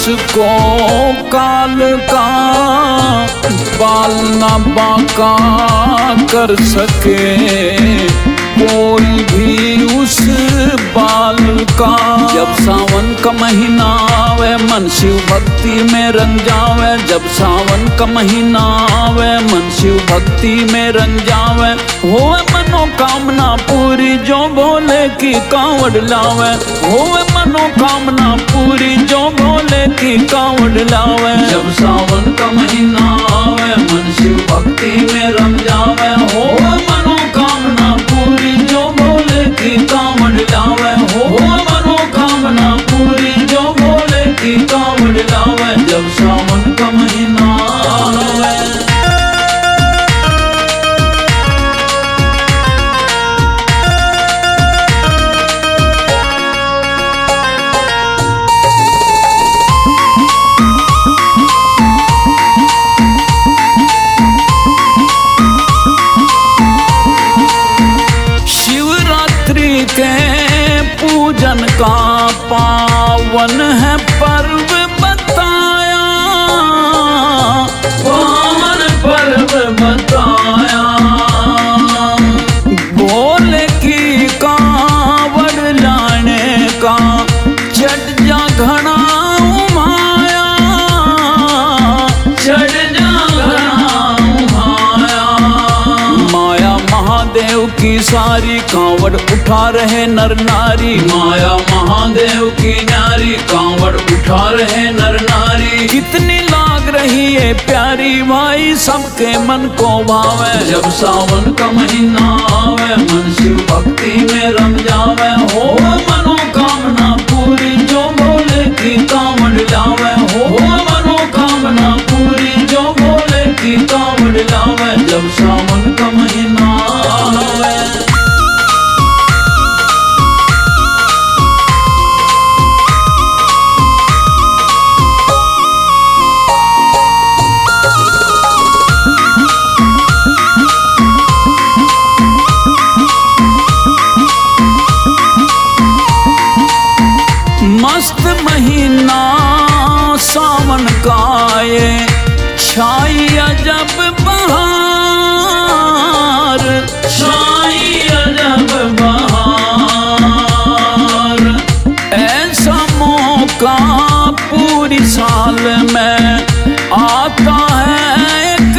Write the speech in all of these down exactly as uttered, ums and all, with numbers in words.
उसको काल का बाल ना बाका कर सके कोई भी उस बाल का। जब सावन का महीना आवे मन शिव भक्ति में रंग जावे, जब सावन का महीना आवे मन शिव भक्ति में रंग जावे। होवे मनोकामना पूरी जो भोले की कांवड़ लावे, होवे मनोकामना पूरी जो भोले की कांवड़ लावे। जब सावन का महीना आवे मन शिव भक्ति में रंग जावे, होवे मनोकामना पूरी जो भोले की कांवड़ लावे, होवे मनोकामना पूरी जो भोले की कांवड़ लावे। जब सावन का महीना आवे। के पूजन का पावन है पर्व बताया, पावन पर्व बताया। भोले की कांवड़ लाने का चढ़ जा घड़ा उमाया, चढ़ जा घड़ा उमाया। माया महादेव की सारी कांवड़ उठा रहे नर नारी, माया महादेव की नारी कांवड़ उठा रहे नर नारी। कितनी लाग रही है प्यारी भाई सबके मन को भावे। जब सावन का महीना आवे मन शिव भक्ति में रम जावे, हो मनोकामना पूरी जो भोले की कांवड़ लावे, हो मनोकामना पूरी जो भोले की कांवड़ लावे। जब सावन का महीना आवे। मस्त महीना सावन का ये छाई अजब बहार, छाई अजब बहार। ऐसा मौका पूरी साल में आता है एक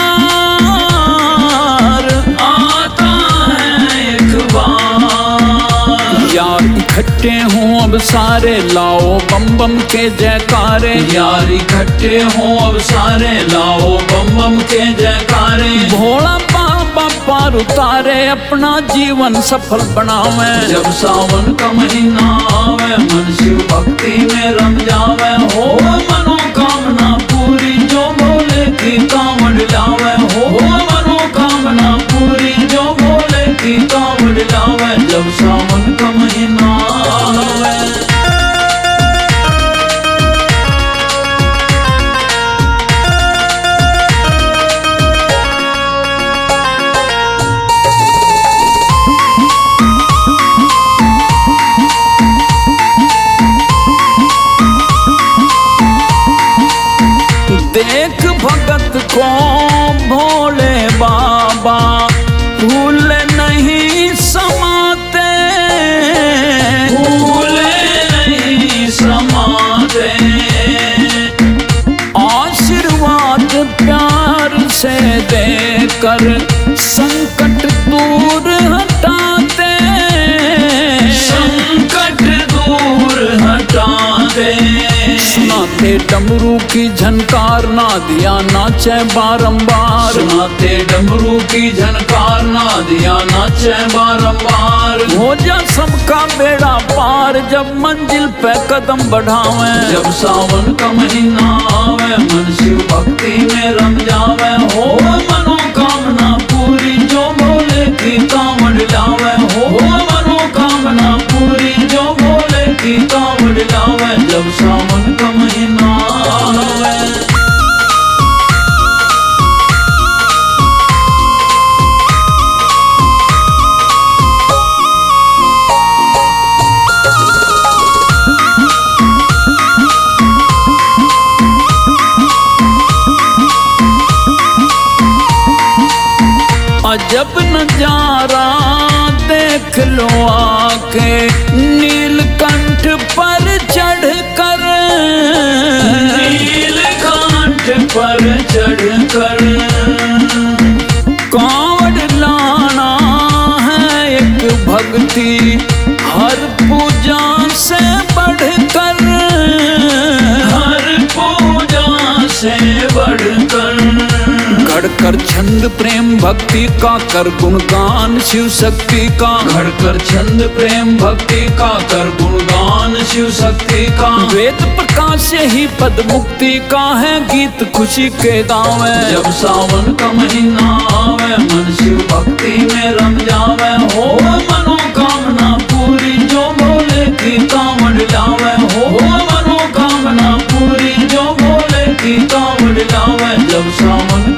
बार, आता है एक बार। यार इकट्ठे हों अब सारे लाओ बम बम के जयकारे, यार इकट्ठे हों अब सारे लाओ बम बम के जयकारे। भोला बाबा पार उतारे अपना जीवन सफल बनावे। जब सावन का महीना आवे मन शिव भक्ति में रम जावे, हो मनोकामना पूरी जो भोले की कांवड़ लावे, हो मनोकामना पूरी जो भोले की कांवड़ लावे। जब सावन का महीना आवे। देख भगत को भोले बाबा भूल नहीं समाते, भूले नहीं समाते। आशीर्वाद प्यार से देकर संकट दूर हटाते, संकट दूर हटाते। सुनाते डमरू की झनकार ना दिया नाचे बारंबार, सुनाते डमरू की झनकार ना दिया नाचे बारंबार। हो जा सबका बेड़ा पार जब मंजिल पे कदम बढ़ावे। जब सावन का महीना आवे मन शिव भक्ति में रम जावे, हो मनोकामना पूरी जो भोले की कांवड़ लावे, हो मनोकामना पूरी जो भोले की कांवड़ लावे। जब सावन का महीना आवे। अजब नजारा देख लो आके, नीलकंठ पर चढ़ कर, नीलकंठ पर चढ़ कर कांवड़ लाना है एक भक्ति, हर पूजा से बढ़कर, हर पूजा से बढ़कर। घड़कर छंद प्रेम भक्ति का कर गुणगान शिव शक्ति का, घड़कर छंद प्रेम भक्ति का कर गुणगान शिव शक्ति का। वेद प्रकाश से ही पद मुक्ति का है गीत खुशी के गावे, जब सावन का महीना आवे मन शिव भक्ति में रम जावे। हो मनोकामना पूरी जो बोले की कांवड़ लावे, हो मनोकामना पूरी जो बोले की कांवड़ लावे। जब सावन